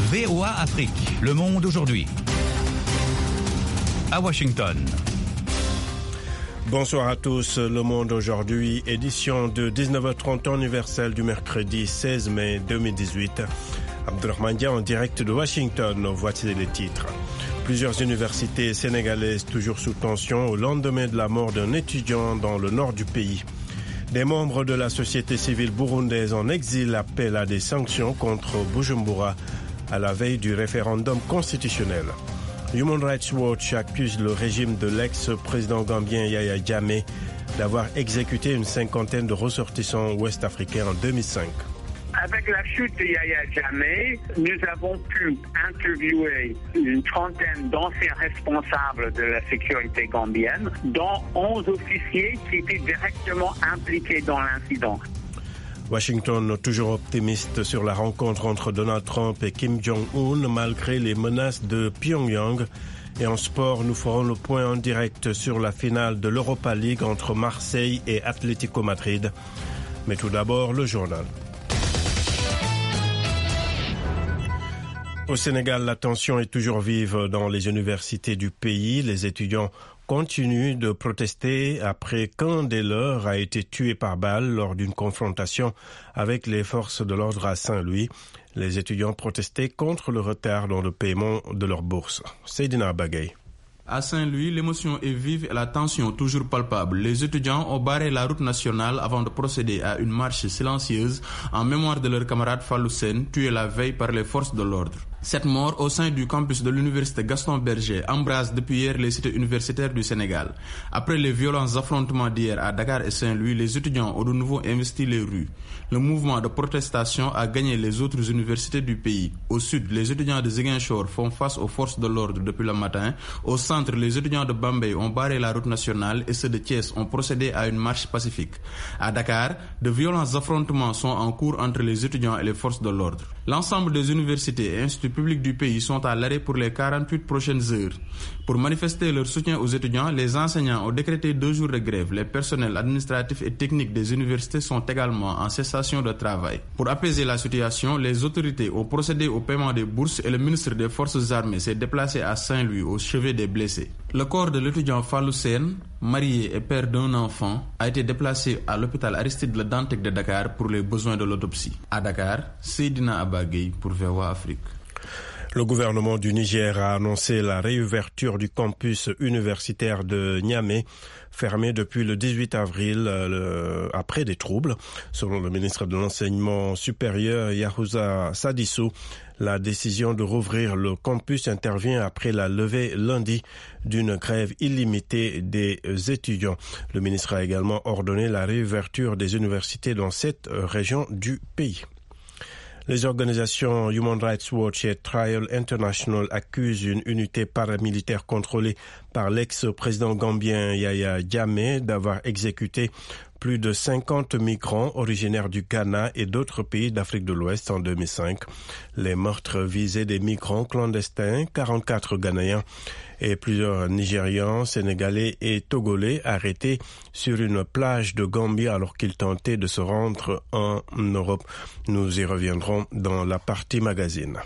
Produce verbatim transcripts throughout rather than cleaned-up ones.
V O A Afrique, Le Monde aujourd'hui. À Washington. Bonsoir à tous, Le Monde aujourd'hui, édition de dix-neuf heures trente universelle du mercredi seize mai deux mille dix-huit. Abdelrahman Dia en direct de Washington, voici les titres. Plusieurs universités sénégalaises toujours sous tension au lendemain de la mort d'un étudiant dans le nord du pays. Des membres de la société civile burundaise en exil appellent à des sanctions contre Bujumbura à la veille du référendum constitutionnel. Human Rights Watch accuse le régime de l'ex-président gambien Yahya Jammeh d'avoir exécuté une cinquantaine de ressortissants ouest-africains en deux mille cinq. Avec la chute de Yahya Jammeh, nous avons pu interviewer une trentaine d'anciens responsables de la sécurité gambienne, dont onze officiers qui étaient directement impliqués dans l'incident. Washington, toujours optimiste sur la rencontre entre Donald Trump et Kim Jong-un, malgré les menaces de Pyongyang. Et en sport, nous ferons le point en direct sur la finale de l'Europa League entre Marseille et Atlético Madrid. Mais tout d'abord, le journal. Au Sénégal, la tension est toujours vive dans les universités du pays. Les étudiants continuent de protester après qu'un des leurs a été tué par balle lors d'une confrontation avec les forces de l'ordre à Saint-Louis. Les étudiants protestaient contre le retard dans le paiement de leur bourse. Seydina Bagay. À Saint-Louis, l'émotion est vive et la tension toujours palpable. Les étudiants ont barré la route nationale avant de procéder à une marche silencieuse en mémoire de leur camarade Fallou Sène, tué la veille par les forces de l'ordre. Cette mort au sein du campus de l'université Gaston Berger embrase depuis hier les cités universitaires du Sénégal. Après les violents affrontements d'hier à Dakar et Saint-Louis, les étudiants ont de nouveau investi les rues. Le mouvement de protestation a gagné les autres universités du pays. Au sud, les étudiants de Ziguinchor font face aux forces de l'ordre depuis le matin. Au centre, les étudiants de Bambey ont barré la route nationale et ceux de Thiès ont procédé à une marche pacifique. À Dakar, de violents affrontements sont en cours entre les étudiants et les forces de l'ordre. L'ensemble des universités et instituts publics du pays sont à l'arrêt pour les quarante-huit prochaines heures. Pour manifester leur soutien aux étudiants, les enseignants ont décrété deux jours de grève. Les personnels administratifs et techniques des universités sont également en cessation de travail. Pour apaiser la situation, les autorités ont procédé au paiement des bourses et le ministre des Forces armées s'est déplacé à Saint-Louis au chevet des blessés. Le corps de l'étudiant Fallou Sène, marié et père d'un enfant, a été déplacé à l'hôpital Aristide Le Dantec de Dakar pour les besoins de l'autopsie. À Dakar, Seydina Abagay pour V O A Afrique. Le gouvernement du Niger a annoncé la réouverture du campus universitaire de Niamey, fermé depuis le dix-huit avril euh, après des troubles. Selon le ministre de l'Enseignement supérieur Yahouza Sadissou, la décision de rouvrir le campus intervient après la levée lundi d'une grève illimitée des étudiants. Le ministre a également ordonné la réouverture des universités dans cette région du pays. Les organisations Human Rights Watch et Trial International accusent une unité paramilitaire contrôlée par l'ex-président gambien Yahya Jammeh d'avoir exécuté plus de cinquante migrants originaires du Ghana et d'autres pays d'Afrique de l'Ouest en deux mille cinq. Les meurtres visaient des migrants clandestins, quarante-quatre Ghanéens et plusieurs Nigérians, Sénégalais et Togolais arrêtés sur une plage de Gambie alors qu'ils tentaient de se rendre en Europe. Nous y reviendrons dans la partie magazine.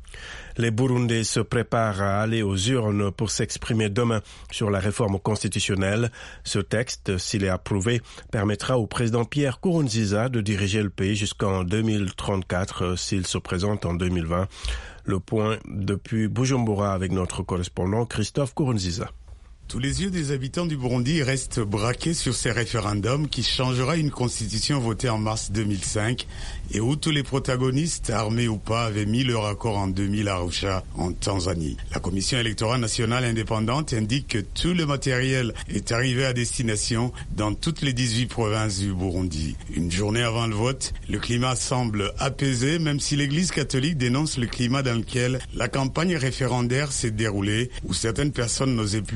Les Burundais se préparent à aller aux urnes pour s'exprimer demain sur la réforme constitutionnelle. Ce texte, s'il est approuvé, permettra au président Pierre Nkurunziza de diriger le pays jusqu'en deux mille trente-quatre s'il se présente en deux mille vingt. Le point depuis Bujumbura avec notre correspondant Christophe Nkurunziza. Tous les yeux des habitants du Burundi restent braqués sur ces référendums qui changera une constitution votée en mars deux mille cinq et où tous les protagonistes, armés ou pas, avaient mis leur accord en deux mille à Arusha, en Tanzanie. La Commission électorale nationale indépendante indique que tout le matériel est arrivé à destination dans toutes les dix-huit provinces du Burundi. Une journée avant le vote, le climat semble apaisé, même si l'Église catholique dénonce le climat dans lequel la campagne référendaire s'est déroulée, où certaines personnes n'osaient plus dire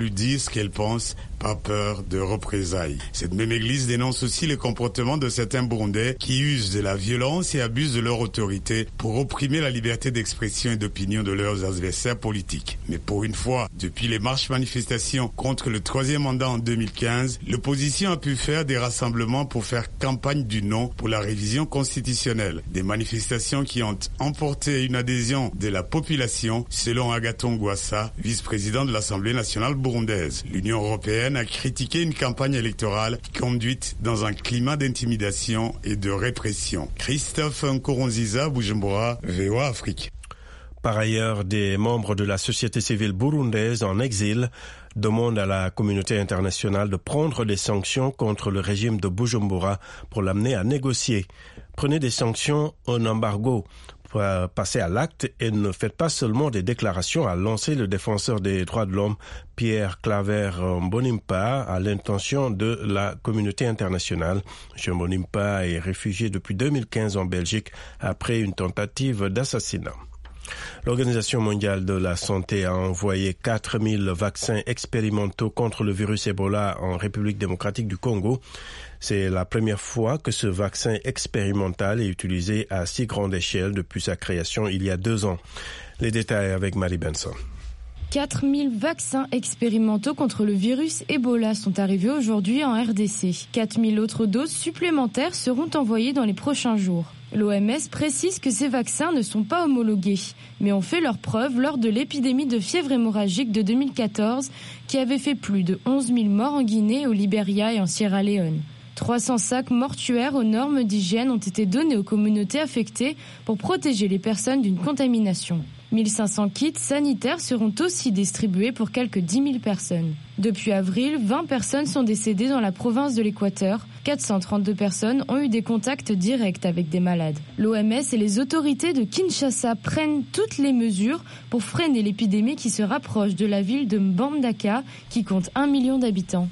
ce qu'elle pense, pas peur de représailles. Cette même église dénonce aussi le comportement de certains Burundais qui usent de la violence et abusent de leur autorité pour opprimer la liberté d'expression et d'opinion de leurs adversaires politiques. Mais pour une fois, depuis les marches-manifestations contre le troisième mandat en deux mille quinze, l'opposition a pu faire des rassemblements pour faire campagne du non pour la révision constitutionnelle. Des manifestations qui ont emporté une adhésion de la population, selon Agathon Rwasa, vice-président de l'Assemblée nationale burundaise. L'Union européenne a critiqué une campagne électorale conduite dans un climat d'intimidation et de répression. Christophe Nkurunziza, Bujumbura, V O A Afrique. Par ailleurs, des membres de la société civile burundaise en exil demandent à la communauté internationale de prendre des sanctions contre le régime de Bujumbura pour l'amener à négocier. Prenez des sanctions, un embargo. Passez à l'acte et ne faites pas seulement des déclarations, a lancé le défenseur des droits de l'homme Pierre Claver Mbonimpa à l'intention de la communauté internationale. M. Mbonimpa est réfugié depuis deux mille quinze en Belgique après une tentative d'assassinat. L'Organisation mondiale de la santé a envoyé quatre mille vaccins expérimentaux contre le virus Ebola en République démocratique du Congo. C'est la première fois que ce vaccin expérimental est utilisé à si grande échelle depuis sa création il y a deux ans. Les détails avec Marie Benson. quatre mille vaccins expérimentaux contre le virus Ebola sont arrivés aujourd'hui en R D C. quatre mille autres doses supplémentaires seront envoyées dans les prochains jours. L'O M S précise que ces vaccins ne sont pas homologués, mais ont fait leurs preuves lors de l'épidémie de fièvre hémorragique de deux mille quatorze qui avait fait plus de onze mille morts en Guinée, au Libéria et en Sierra Leone. trois cents sacs mortuaires aux normes d'hygiène ont été donnés aux communautés affectées pour protéger les personnes d'une contamination. mille cinq cents kits sanitaires seront aussi distribués pour quelques dix mille personnes. Depuis avril, vingt personnes sont décédées dans la province de l'Équateur. quatre cent trente-deux personnes ont eu des contacts directs avec des malades. L'O M S et les autorités de Kinshasa prennent toutes les mesures pour freiner l'épidémie qui se rapproche de la ville de Mbandaka, qui compte un million d'habitants.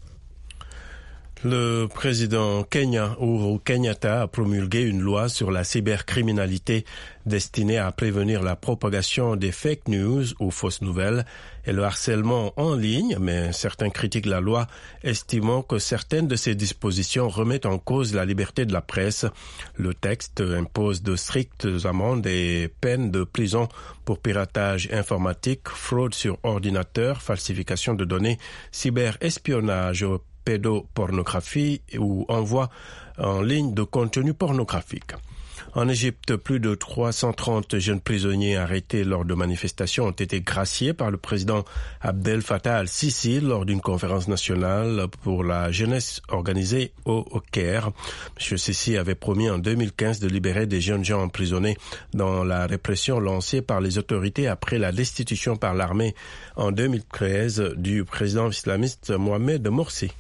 Le président Kenya, Uhuru Kenyatta, a promulgué une loi sur la cybercriminalité destinée à prévenir la propagation des fake news ou fausses nouvelles et le harcèlement en ligne, mais certains critiquent la loi, estimant que certaines de ces dispositions remettent en cause la liberté de la presse. Le texte impose de strictes amendes et peines de prison pour piratage informatique, fraude sur ordinateur, falsification de données, cyberespionnage, pédopornographie ou envoi en ligne de contenu pornographique. En Égypte, plus de trois cent trente jeunes prisonniers arrêtés lors de manifestations ont été graciés par le président Abdel Fattah al-Sisi lors d'une conférence nationale pour la jeunesse organisée au Caire. M. Sisi avait promis en deux mille quinze de libérer des jeunes gens emprisonnés dans la répression lancée par les autorités après la destitution par l'armée en deux mille treize du président islamiste Mohamed Morsi.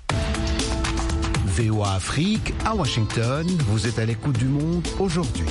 V O A Afrique, à Washington, vous êtes à l'écoute du monde aujourd'hui.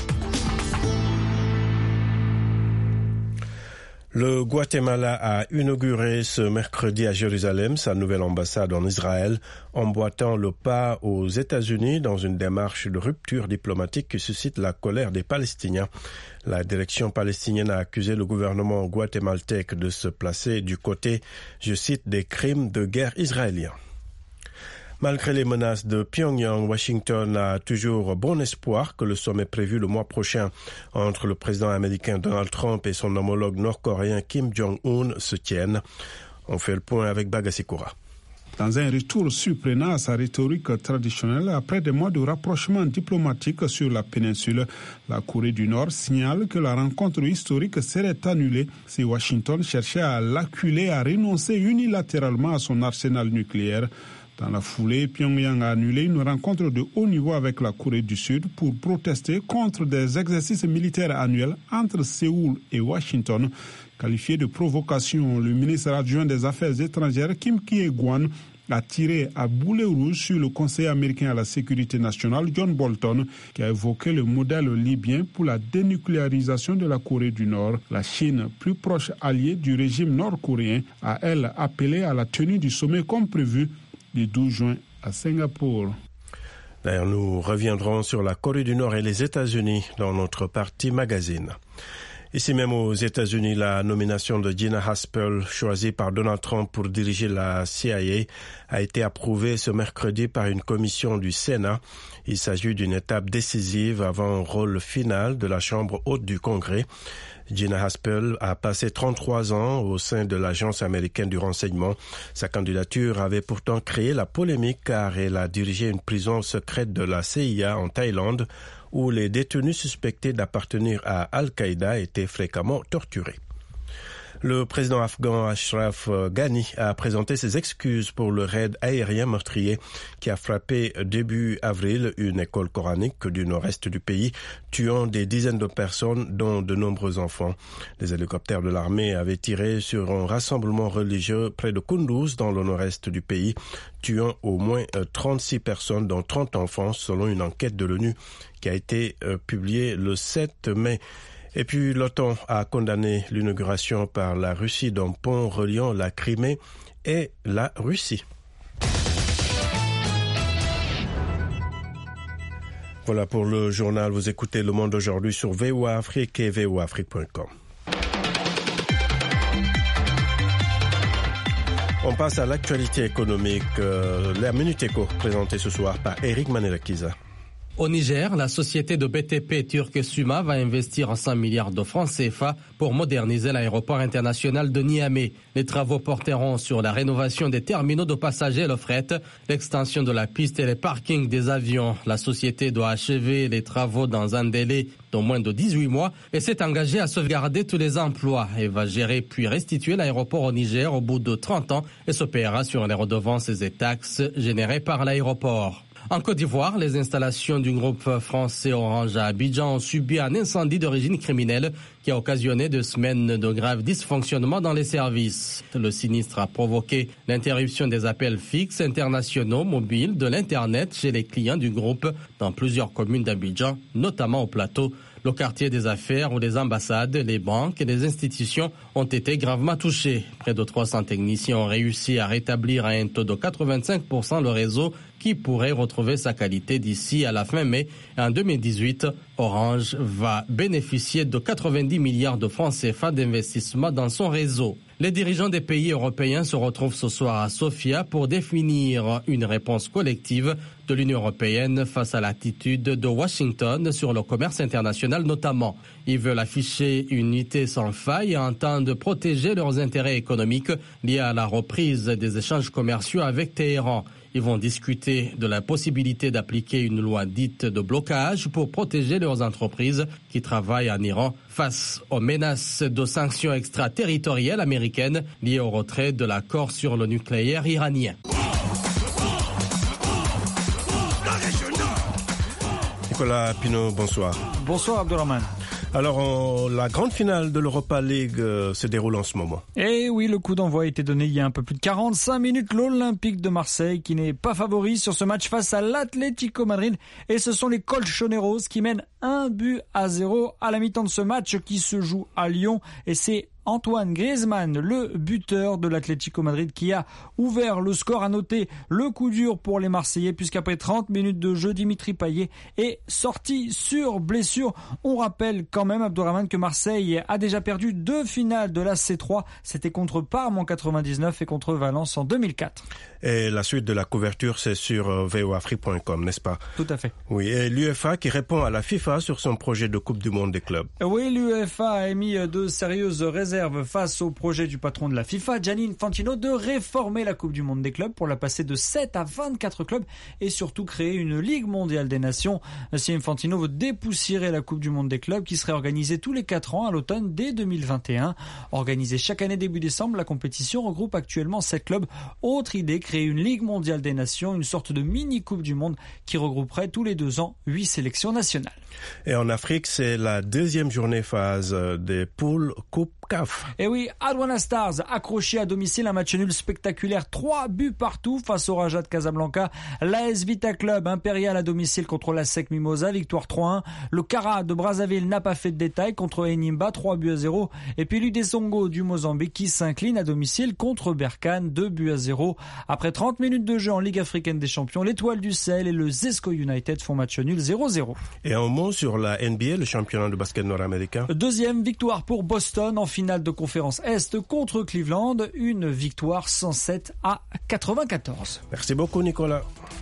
Le Guatemala a inauguré ce mercredi à Jérusalem sa nouvelle ambassade en Israël, emboîtant le pas aux États-Unis dans une démarche de rupture diplomatique qui suscite la colère des Palestiniens. La direction palestinienne a accusé le gouvernement guatémaltèque de se placer du côté, je cite, des crimes de guerre israéliens. Malgré les menaces de Pyongyang, Washington a toujours bon espoir que le sommet prévu le mois prochain entre le président américain Donald Trump et son homologue nord-coréen Kim Jong-un se tienne. On fait le point avec Bagasikura. Dans un retour surprenant à sa rhétorique traditionnelle, après des mois de rapprochement diplomatique sur la péninsule, la Corée du Nord signale que la rencontre historique serait annulée si Washington cherchait à l'acculer à renoncer unilatéralement à son arsenal nucléaire. Dans la foulée, Pyongyang a annulé une rencontre de haut niveau avec la Corée du Sud pour protester contre des exercices militaires annuels entre Séoul et Washington. Qualifié de provocation, le ministre adjoint des Affaires étrangères Kim Kye-gwan a tiré à boulet rouge sur le conseiller américain à la sécurité nationale John Bolton, qui a évoqué le modèle libyen pour la dénucléarisation de la Corée du Nord. La Chine, plus proche alliée du régime nord-coréen, a elle appelé à la tenue du sommet comme prévu le douze juin à Singapour. D'ailleurs, nous reviendrons sur la Corée du Nord et les États-Unis dans notre partie magazine. Ici même aux États-Unis, la nomination de Gina Haspel, choisie par Donald Trump pour diriger la C I A, a été approuvée ce mercredi par une commission du Sénat. Il s'agit d'une étape décisive avant un rôle final de la Chambre haute du Congrès. Gina Haspel a passé trente-trois ans au sein de l'Agence américaine du renseignement. Sa candidature avait pourtant créé la polémique car elle a dirigé une prison secrète de la C I A en Thaïlande où les détenus suspectés d'appartenir à Al-Qaïda étaient fréquemment torturés. Le président afghan Ashraf Ghani a présenté ses excuses pour le raid aérien meurtrier qui a frappé début avril une école coranique du nord-est du pays, tuant des dizaines de personnes, dont de nombreux enfants. Les hélicoptères de l'armée avaient tiré sur un rassemblement religieux près de Kunduz, dans le nord-est du pays, tuant au moins trente-six personnes, dont trente enfants, selon une enquête de l'ONU qui a été publiée le sept mai. Et puis l'OTAN a condamné l'inauguration par la Russie d'un pont reliant la Crimée et la Russie. Voilà pour le journal. Vous écoutez Le Monde aujourd'hui sur V O A Afrique et V O A Afrique point com. On passe à l'actualité économique. Euh, la Minute Éco, présentée ce soir par Eric Manelakiza. Au Niger, la société de B T P turque Suma va investir cent milliards de francs C F A pour moderniser l'aéroport international de Niamey. Les travaux porteront sur la rénovation des terminaux de passagers et le fret, l'extension de la piste et les parkings des avions. La société doit achever les travaux dans un délai d'au moins de dix-huit mois et s'est engagée à sauvegarder tous les emplois et va gérer puis restituer l'aéroport au Niger au bout de trente ans et se paiera sur les redevances et taxes générées par l'aéroport. En Côte d'Ivoire, les installations du groupe français Orange à Abidjan ont subi un incendie d'origine criminelle qui a occasionné deux semaines de graves dysfonctionnements dans les services. Le sinistre a provoqué l'interruption des appels fixes internationaux mobiles de l'Internet chez les clients du groupe dans plusieurs communes d'Abidjan, notamment au plateau. Le quartier des affaires où les ambassades, les banques et les institutions ont été gravement touchés. Près de trois cents techniciens ont réussi à rétablir à un taux de quatre-vingt-cinq pour cent le réseau qui pourrait retrouver sa qualité d'ici à la fin mai. En deux mille dix-huit, Orange va bénéficier de quatre-vingt-dix milliards de francs C F A d'investissement dans son réseau. Les dirigeants des pays européens se retrouvent ce soir à Sofia pour définir une réponse collective de l'Union européenne face à l'attitude de Washington sur le commerce international notamment. Ils veulent afficher une unité sans faille et entendent protéger leurs intérêts économiques liés à la reprise des échanges commerciaux avec Téhéran. Ils vont discuter de la possibilité d'appliquer une loi dite de blocage pour protéger leurs entreprises qui travaillent en Iran face aux menaces de sanctions extraterritoriales américaines liées au retrait de l'accord sur le nucléaire iranien. Nicolas Pinault, bonsoir. Bonsoir Abdelrahman. Alors, on, la grande finale de l'Europa League euh, se déroule en ce moment. Et oui, le coup d'envoi a été donné il y a un peu plus de quarante-cinq minutes. L'Olympique de Marseille qui n'est pas favori sur ce match face à l'Atlético Madrid. Et ce sont les Colchoneros qui mènent un but à zéro à la mi-temps de ce match qui se joue à Lyon. Et c'est Antoine Griezmann, le buteur de l'Atlético Madrid, qui a ouvert le score. À noter le coup dur pour les Marseillais, puisqu'après trente minutes de jeu, Dimitri Payet est sorti sur blessure. On rappelle quand même, Abdelrahman, que Marseille a déjà perdu deux finales de la C trois. C'était contre Parme en quatre-vingt-dix-neuf et contre Valence en deux mille quatre. Et la suite de la couverture, c'est sur V O A Afrique point com, n'est-ce pas? Tout à fait. Oui, et l'UEFA qui répond à la FIFA sur son projet de Coupe du Monde des clubs. Oui, l'UEFA a émis de sérieuses réserves face au projet du patron de la FIFA, Gianni Infantino, de réformer la Coupe du Monde des clubs pour la passer de sept à vingt-quatre clubs et surtout créer une Ligue mondiale des nations. Si Infantino veut dépoussiérer la Coupe du Monde des clubs qui serait organisée tous les quatre ans à l'automne dès deux mille vingt et un. Organisée chaque année début décembre, la compétition regroupe actuellement sept clubs. Autre idée, créer une Ligue mondiale des nations, une sorte de mini-Coupe du Monde qui regrouperait tous les deux ans huit sélections nationales. Et en Afrique, c'est la deuxième journée phase des poules Coupe C A CAF. Et oui, Aduana Stars accroché à domicile, un match nul spectaculaire, trois buts partout face au Raja de Casablanca. L'A S Vita Club Impérial à domicile contre la S E C Mimosa, victoire trois un. Le Cara de Brazzaville n'a pas fait de détail contre Enimba, trois buts à zéro. Et puis l'U D Songo du Mozambique qui s'incline à domicile contre Berkane, deux buts à zéro. Après trente minutes de jeu en Ligue africaine des champions, l'Étoile du Sahel et le Zesco United font match nul zéro zéro. Et un mot sur la N B A, le championnat de basket nord-américain. Deuxième victoire pour Boston en finale de conférence Est contre Cleveland, une victoire cent sept à quatre-vingt-quatorze. Merci beaucoup Nicolas.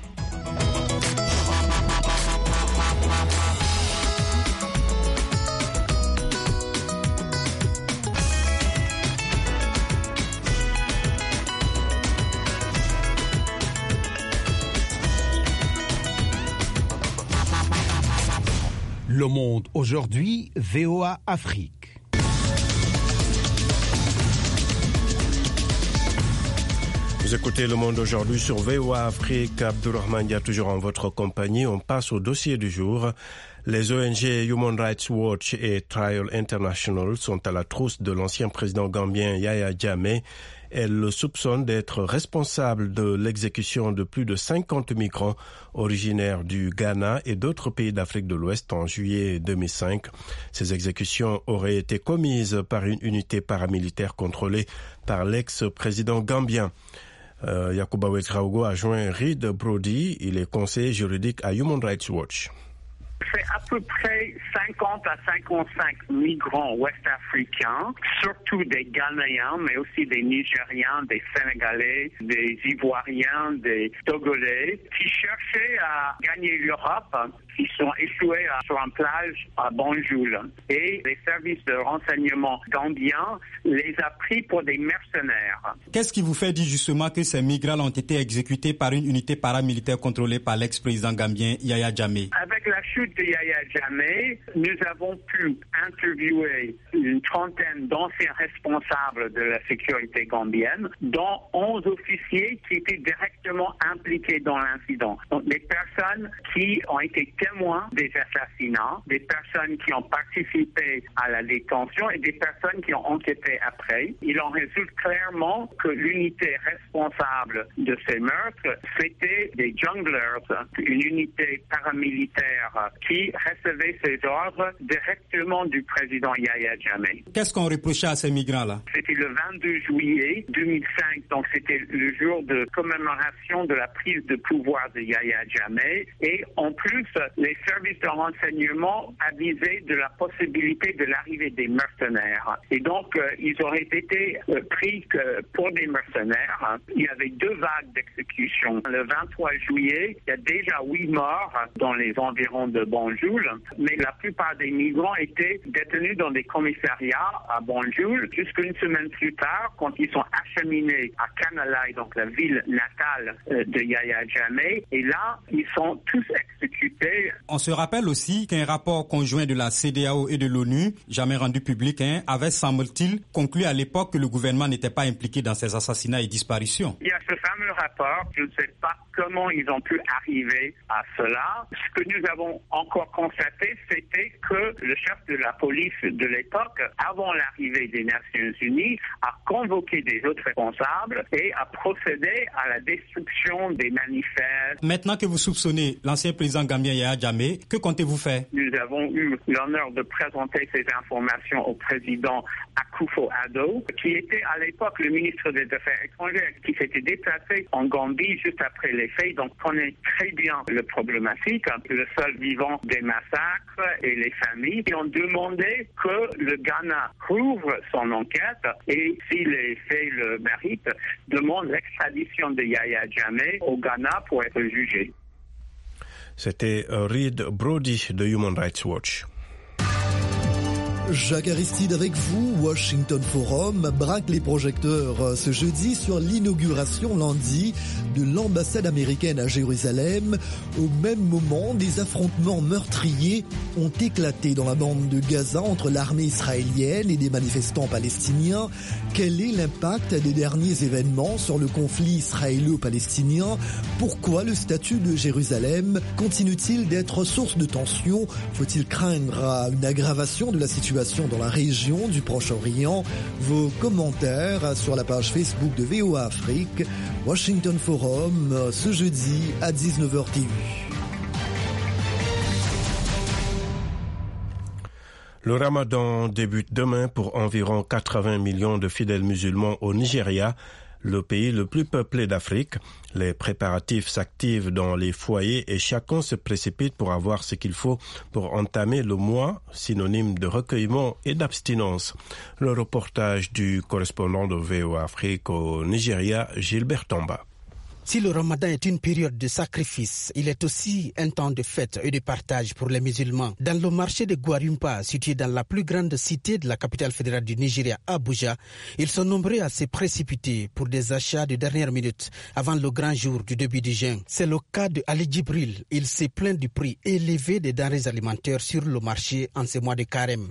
Le Monde aujourd'hui, V O A Afrique. Vous écoutez Le Monde aujourd'hui sur V O A Afrique. Abdourahmane Dia toujours en votre compagnie. On passe au dossier du jour. Les O N G Human Rights Watch et Trial International sont à la trousse de l'ancien président gambien Yahya Jammeh. Elles le soupçonnent d'être responsable de l'exécution de plus de cinquante migrants originaires du Ghana et d'autres pays d'Afrique de l'Ouest en juillet deux mille cinq. Ces exécutions auraient été commises par une unité paramilitaire contrôlée par l'ex-président gambien. Euh, Yacouba Ouedraogo a joint Reed Brody, il est conseiller juridique à Human Rights Watch. C'est à peu près cinquante à cinquante-cinq migrants ouest-africains, surtout des Ghanéens, mais aussi des Nigériens, des Sénégalais, des Ivoiriens, des Togolais, qui cherchaient à gagner l'Europe, qui sont échoués sur une plage à Banjul. Et les services de renseignement gambiens les a pris pour des mercenaires. Qu'est-ce qui vous fait dire justement que ces migrants ont été exécutés par une unité paramilitaire contrôlée par l'ex-président gambien Yahya Jammeh? Avec la chute de Yahya Jammeh, nous avons pu interviewer une trentaine d'anciens responsables de la sécurité gambienne, dont onze officiers qui étaient directement impliqués dans l'incident. Donc des personnes qui ont été témoins des assassinats, des personnes qui ont participé à la détention et des personnes qui ont enquêté après. Il en résulte clairement que l'unité responsable de ces meurtres, c'était des junglers, une unité paramilitaire qui recevait ses ordres directement du président Yahya Jammeh. Qu'est-ce qu'on reprochait à ces migrants-là? C'était le vingt-deux juillet deux mille cinq, donc c'était le jour de commémoration de la prise de pouvoir de Yahya Jammeh. Et en plus, les services de renseignement avisaient de la possibilité de l'arrivée des mercenaires. Et donc, euh, ils auraient été euh, pris que pour des mercenaires. Il y avait deux vagues d'exécution. Le vingt-trois juillet, il y a déjà huit morts dans les environs de Banjul, mais la plupart des migrants étaient détenus dans des commissariats à Banjul jusqu'une semaine plus tard, quand ils sont acheminés à Kanalai, donc la ville natale euh, de Yahya Jammeh. Et là, ils sont tous exécutés. On se rappelle aussi qu'un rapport conjoint de la C E D E A O et de l'ONU, jamais rendu public, hein, avait, semble-t-il, conclu à l'époque que le gouvernement n'était pas impliqué dans ces assassinats et disparitions. Il y a ce fameux rapport, je ne sais pas comment ils ont pu arriver à cela. Ce que nous avons encore constaté, c'était que le chef de la police de l'époque, avant l'arrivée des Nations Unies, a convoqué des autres responsables et a procédé à la destruction des manifestes. Maintenant que vous soupçonnez l'ancien président gambien Yahya Jammeh, que comptez-vous faire? Nous avons eu l'honneur de présenter ces informations au président Akufo-Addo, qui était à l'époque le ministre des Affaires étrangères, qui s'était déplacé en Gambie juste après les faits, donc connaît très bien le problématique, le seul vivant des massacres et les familles, qui ont demandé que le Ghana rouvre son enquête et, si les faits le méritent, demande l'extradition de Yahya Jammeh au Ghana pour être jugé. C'était Reed Brody de Human Rights Watch. Jacques Aristide avec vous. Washington Forum braque les projecteurs ce jeudi sur l'inauguration lundi de l'ambassade américaine à Jérusalem. Au même moment, des affrontements meurtriers ont éclaté dans la bande de Gaza entre l'armée israélienne et des manifestants palestiniens. Quel est l'impact des derniers événements sur le conflit israélo-palestinien? Pourquoi le statut de Jérusalem continue-t-il d'être source de tension? Faut-il craindre une aggravation de la situation situation dans la région du Proche-Orient. Vos commentaires sur la page Facebook de V O A Afrique. Washington Forum, ce jeudi à dix-neuf heures T V. Le ramadan débute demain pour environ quatre-vingts millions de fidèles musulmans au Nigeria, le pays le plus peuplé d'Afrique. Les préparatifs s'activent dans les foyers et chacun se précipite pour avoir ce qu'il faut pour entamer le mois, synonyme de recueillement et d'abstinence. Le reportage du correspondant de V O A Afrique au Nigeria, Gilbert Tamba. Si le ramadan est une période de sacrifice, il est aussi un temps de fête et de partage pour les musulmans. Dans le marché de Gwarimpa, situé dans la plus grande cité de la capitale fédérale du Nigeria, Abuja, ils sont nombreux à se précipiter pour des achats de dernière minute avant le grand jour du début du jeûne. C'est le cas de Ali Djibril. Il s'est plaint du prix élevé des denrées alimentaires sur le marché en ce mois de carême.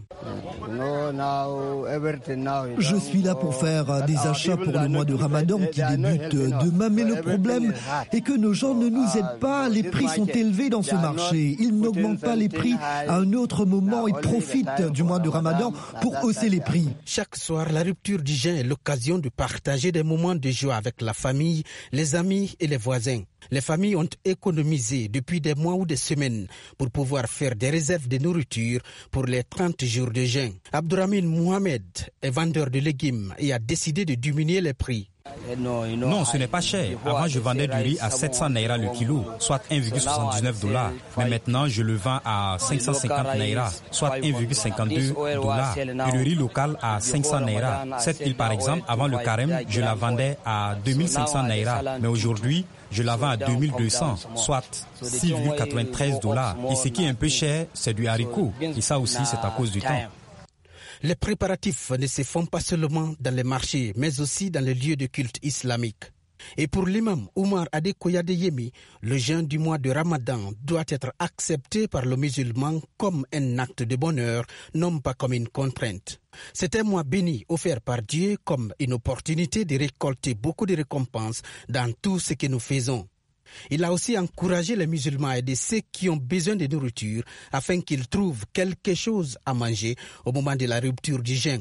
Je suis là pour faire des achats pour le mois de ramadan qui débute demain, mais le problème est que nos gens ne nous aident pas. Les prix sont élevés dans ce marché. Ils n'augmentent pas les prix à un autre moment et profitent du mois de ramadan pour hausser les prix. Chaque soir, la rupture du jeûne est l'occasion de partager des moments de joie avec la famille, les amis et les voisins. Les familles ont économisé depuis des mois ou des semaines pour pouvoir faire des réserves de nourriture pour les trente jours de jeûne. Abdourahmane Mohamed est vendeur de légumes et a décidé de diminuer les prix. Non, ce n'est pas cher. Avant, je vendais du riz à sept cents naira le kilo, soit un virgule soixante-dix-neuf dollars. Mais maintenant, je le vends à cinq cent cinquante naira, soit un virgule cinquante-deux dollars. Et le riz local à cinq cents naira. Cette île, par exemple, avant le carême, je la vendais à deux mille cinq cents naira. Mais aujourd'hui, je la vends à deux mille deux cents, soit six virgule quatre-vingt-treize dollars. Et ce qui est un peu cher, c'est du haricot. Et ça aussi, c'est à cause du temps. Les préparatifs ne se font pas seulement dans les marchés, mais aussi dans les lieux de culte islamique. Et pour l'imam Oumar Adekoya Yemi, le jeûne du mois de Ramadan doit être accepté par le musulman comme un acte de bonheur, non pas comme une contrainte. C'est un mois béni offert par Dieu comme une opportunité de récolter beaucoup de récompenses dans tout ce que nous faisons. Il a aussi encouragé les musulmans à aider ceux qui ont besoin de nourriture afin qu'ils trouvent quelque chose à manger au moment de la rupture du jeûne.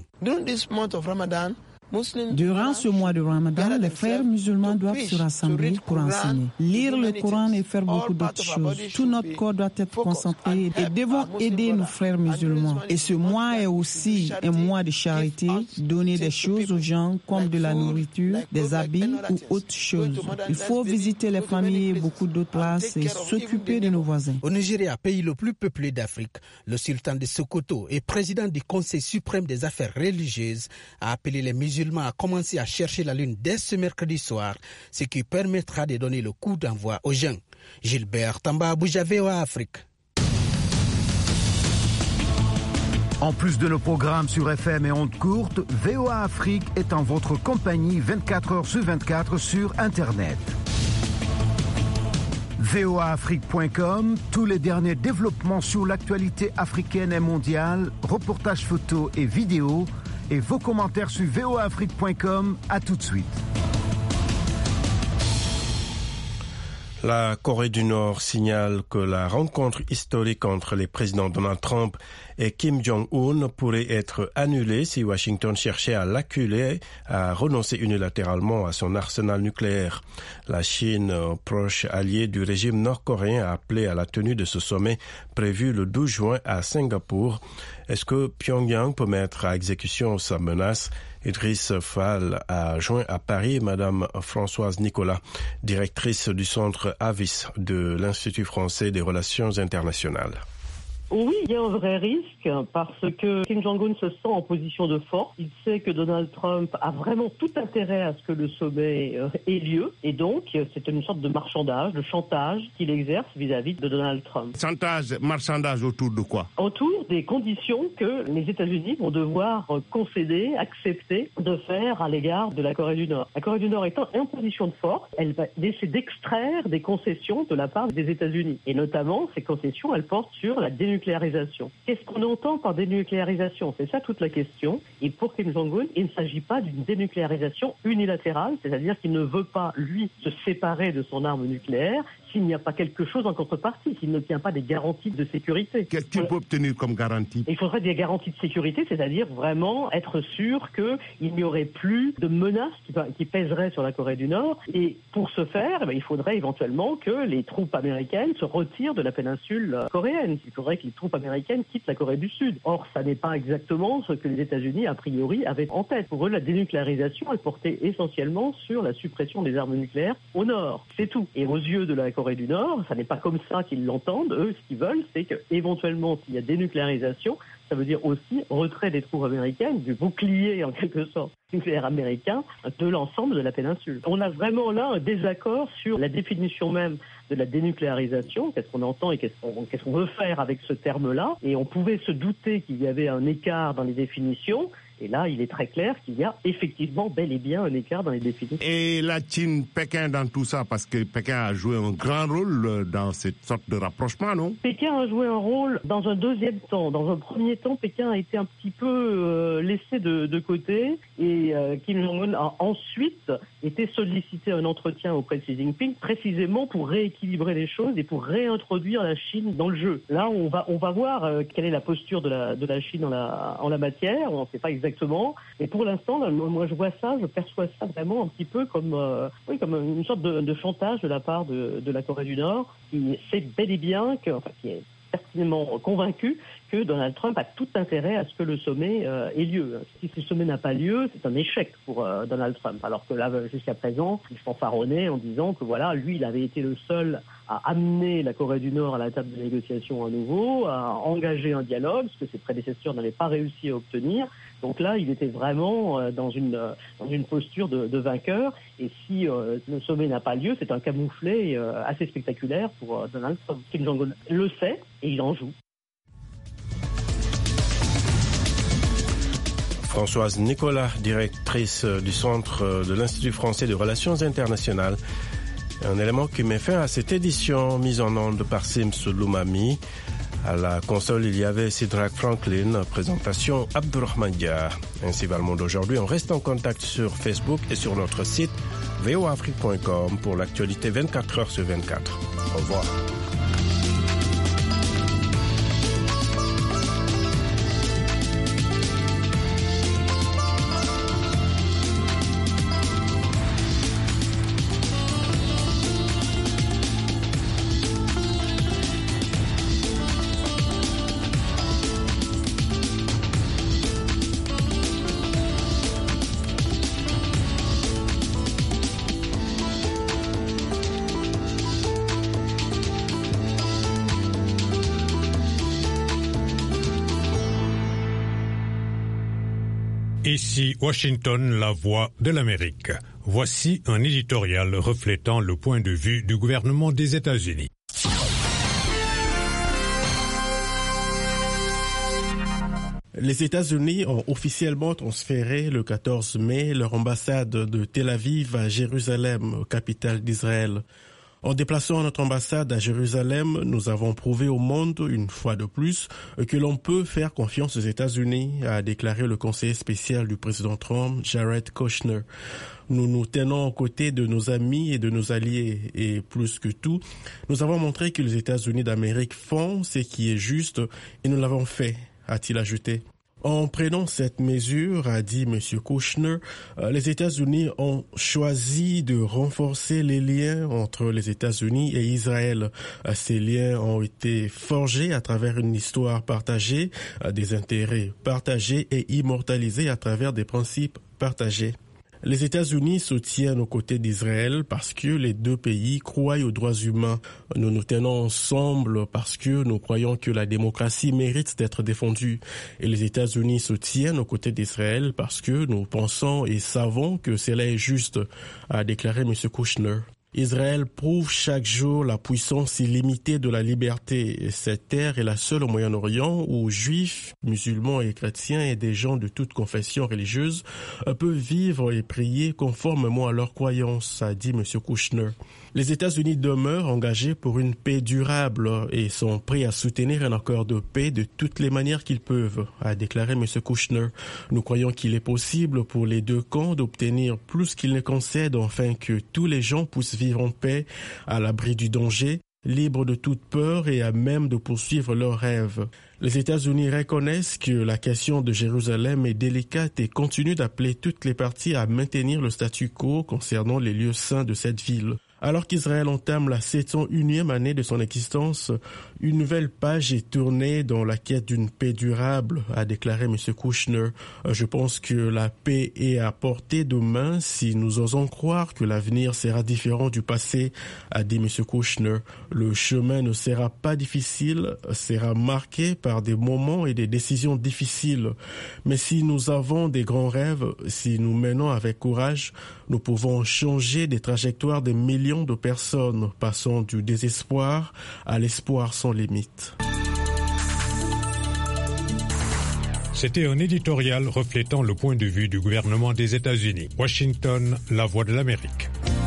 Durant ce mois de Ramadan, les frères musulmans doivent se rassembler pour enseigner, lire le Coran et faire beaucoup d'autres choses. Tout notre corps doit être concentré et devons aider nos frères musulmans. Et ce mois est aussi un mois de charité, donner des choses aux gens comme de la nourriture, des habits ou autres choses. Il faut visiter les familles et beaucoup d'autres places et s'occuper de nos voisins. Au Nigeria, pays le plus peuplé d'Afrique, le sultan de Sokoto et président du Conseil suprême des affaires religieuses a appelé les musulmans a commencé à chercher la lune dès ce mercredi soir, ce qui permettra de donner le coup d'envoi aux jeunes. Gilbert Tamba, Abuja, V O A Afrique. En plus de nos programmes sur F M et ondes courtes, V O A Afrique est en votre compagnie vingt-quatre heures sur vingt-quatre sur Internet. V O A Afrique point com, tous les derniers développements sur l'actualité africaine et mondiale, reportages photos et vidéos, et vos commentaires sur V O A Afrique point com. À tout de suite. La Corée du Nord signale que la rencontre historique entre les présidents Donald Trump et Kim Jong-un pourrait être annulée si Washington cherchait à l'acculer à renoncer unilatéralement à son arsenal nucléaire. La Chine, proche alliée du régime nord-coréen, a appelé à la tenue de ce sommet prévu le douze juin à Singapour. Est-ce que Pyongyang peut mettre à exécution sa menace? Idriss Fall a joint à Paris Madame Françoise Nicolas, directrice du centre Avis de l'Institut français des relations internationales. Oui, il y a un vrai risque parce que Kim Jong-un se sent en position de force. Il sait que Donald Trump a vraiment tout intérêt à ce que le sommet ait lieu. Et donc, c'est une sorte de marchandage, de chantage qu'il exerce vis-à-vis de Donald Trump. Chantage, marchandage autour de quoi? Autour des conditions que les États-Unis vont devoir concéder, accepter de faire à l'égard de la Corée du Nord. La Corée du Nord étant en position de force, elle va essayer d'extraire des concessions de la part des États-Unis. Et notamment, ces concessions, elles portent sur la dénucléarisation. Qu'est-ce qu'on entend par dénucléarisation? C'est ça toute la question. Et pour Kim Jong-un, il ne s'agit pas d'une dénucléarisation unilatérale, c'est-à-dire qu'il ne veut pas, lui, se séparer de son arme nucléaire. s'il n'y a pas quelque chose en contrepartie, s'il n'obtient pas des garanties de sécurité. Qu'est-ce qu'il peut obtenir comme garantie? Il faudrait des garanties de sécurité, c'est-à-dire vraiment être sûr qu'il n'y aurait plus de menaces qui, qui pèseraient sur la Corée du Nord. Et pour ce faire, eh bien, il faudrait éventuellement que les troupes américaines se retirent de la péninsule coréenne. Il faudrait que les troupes américaines quittent la Corée du Sud. Or, ça n'est pas exactement ce que les États-Unis, a priori, avaient en tête. Pour eux, la dénucléarisation, elle portait essentiellement sur la suppression des armes nucléaires au Nord. C'est tout. Et aux yeux de la Corée du Nord, ça n'est pas comme ça qu'ils l'entendent. Eux, ce qu'ils veulent, c'est qu'éventuellement, s'il y a dénucléarisation, ça veut dire aussi retrait des troupes américaines, du bouclier en quelque sorte nucléaire américain de l'ensemble de la péninsule. On a vraiment là un désaccord sur la définition même de la dénucléarisation, qu'est-ce qu'on entend et qu'est-ce qu'on, qu'est-ce qu'on veut faire avec ce terme-là. Et on pouvait se douter qu'il y avait un écart dans les définitions. Et là, il est très clair qu'il y a effectivement bel et bien un écart dans les définitions. Et la Chine, Pékin dans tout ça, parce que Pékin a joué un grand rôle dans cette sorte de rapprochement, non? Pékin a joué un rôle dans un deuxième temps. Dans un premier temps, Pékin a été un petit peu euh, laissé de, de côté et euh, Kim Jong-un a ensuite été sollicité à un entretien auprès de Xi Jinping précisément pour rééquilibrer les choses et pour réintroduire la Chine dans le jeu. Là, on va, on va voir euh, quelle est la posture de la, de la Chine en la, en la matière. On ne sait pas exactement. Et pour l'instant, moi je vois ça, je perçois ça vraiment un petit peu comme, euh, oui, comme une sorte de, de chantage de la part de, de la Corée du Nord, qui sait bel et bien, que, enfin, qui est pertinemment convaincu que Donald Trump a tout intérêt à ce que le sommet euh, ait lieu. Si ce sommet n'a pas lieu, c'est un échec pour euh, Donald Trump. Alors que là, jusqu'à présent, il fanfaronnait en disant que voilà, lui, il avait été le seul à amener la Corée du Nord à la table de négociation à nouveau, à engager un dialogue, ce que ses prédécesseurs n'avaient pas réussi à obtenir. Donc là, il était vraiment euh, dans une euh, dans une posture de, de vainqueur. Et si euh, le sommet n'a pas lieu, c'est un camouflet euh, assez spectaculaire pour euh, Donald Trump. Kim Jong-un le sait et il en joue. Françoise Nicolas, directrice du Centre de l'Institut français de relations internationales. Un élément qui met fin à cette édition mise en onde par Sims Loumami. À la console, il y avait Sidrak Franklin, présentation Abdurrahman Dia. Ainsi va le monde aujourd'hui. On reste en contact sur Facebook et sur notre site v o afrique point com pour l'actualité vingt-quatre heures sur vingt-quatre. Au revoir. Ici Washington, la voix de l'Amérique. Voici un éditorial reflétant le point de vue du gouvernement des États-Unis. Les États-Unis ont officiellement transféré le quatorze mai leur ambassade de Tel Aviv à Jérusalem, capitale d'Israël. En déplaçant notre ambassade à Jérusalem, nous avons prouvé au monde, une fois de plus, que l'on peut faire confiance aux États-Unis, a déclaré le conseiller spécial du président Trump, Jared Kushner. Nous nous tenons aux côtés de nos amis et de nos alliés. Et plus que tout, nous avons montré que les États-Unis d'Amérique font ce qui est juste et nous l'avons fait, a-t-il ajouté. En prenant cette mesure, a dit M. Kushner, les États-Unis ont choisi de renforcer les liens entre les États-Unis et Israël. Ces liens ont été forgés à travers une histoire partagée, des intérêts partagés et immortalisés à travers des principes partagés. Les États-Unis se tiennent aux côtés d'Israël parce que les deux pays croient aux droits humains. Nous nous tenons ensemble parce que nous croyons que la démocratie mérite d'être défendue. Et les États-Unis se tiennent aux côtés d'Israël parce que nous pensons et savons que cela est juste, a déclaré M. Kushner. Israël prouve chaque jour la puissance illimitée de la liberté. Cette terre est la seule au Moyen-Orient où juifs, musulmans et chrétiens et des gens de toute confession religieuse peuvent vivre et prier conformément à leurs croyances, a dit M. Kushner. Les États-Unis demeurent engagés pour une paix durable et sont prêts à soutenir un accord de paix de toutes les manières qu'ils peuvent, a déclaré M. Kushner. Nous croyons qu'il est possible pour les deux camps d'obtenir plus qu'ils ne concèdent afin que tous les gens puissent vivre vivre en paix, à l'abri du danger, libres de toute peur et à même de poursuivre leurs rêves. Les États-Unis reconnaissent que la question de Jérusalem est délicate et continuent d'appeler toutes les parties à maintenir le statu quo concernant les lieux saints de cette ville. Alors qu'Israël entame la sept cent unième année de son existence, une nouvelle page est tournée dans la quête d'une paix durable, a déclaré M. Kouchner. Je pense que la paix est à portée de main si nous osons croire que l'avenir sera différent du passé, a dit M. Kouchner. Le chemin ne sera pas difficile, sera marqué par des moments et des décisions difficiles. Mais si nous avons des grands rêves, si nous menons avec courage, nous pouvons changer des trajectoires de millions de personnes, passant du désespoir à l'espoir sans limite. C'était un éditorial reflétant le point de vue du gouvernement des États-Unis. Washington, la voix de l'Amérique.